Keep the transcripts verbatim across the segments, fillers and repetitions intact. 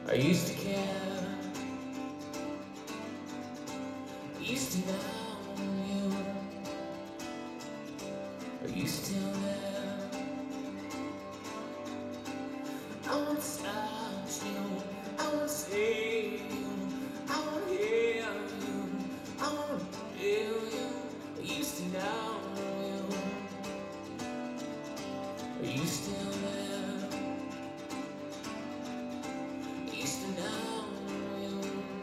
I used to care, I used to know you. Are you still there? I won't touch you, I won't see you, I won't hear you, I won't feel you. I used to know you. Are you still there? I used to know you.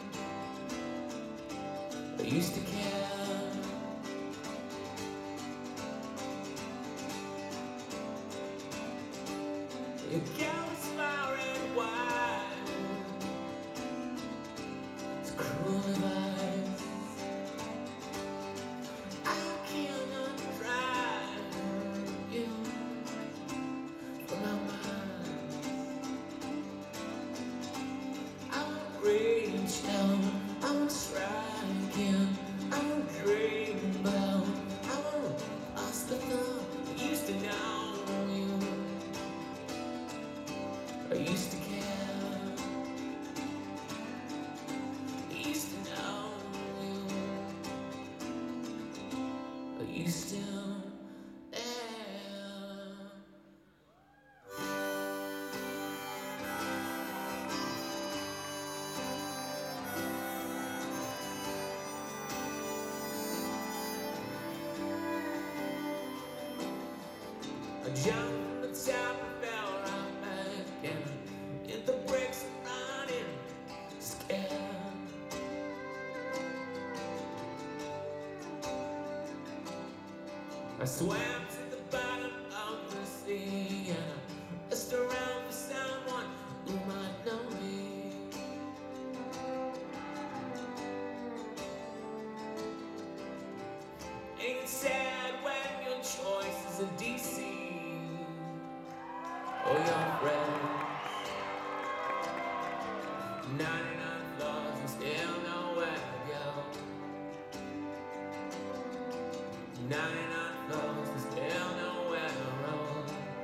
I used to care. Your gown is fire and wine. It's cruel advice. I cannot drive you from my mind. I won't reach down, I won't try again, I won't dream about, I won't ask the thought. I used to know you. I used to care, I used to know you. Are you still there? I jumped from the top and fell right back in. Hit the brakes and running, scared. I swam to the bottom of the sea and I looked around for someone who might know me. Ain't it sad when your choice is a D C? Oh, your friends, ninety-nine flaws and still nowhere to go. ninety-nine flaws and still nowhere to roll.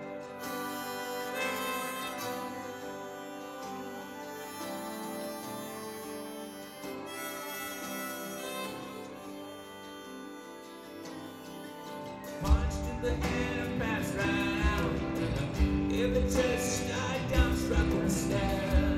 Punched in the head and passed right out. If it just died down, struck with a stare.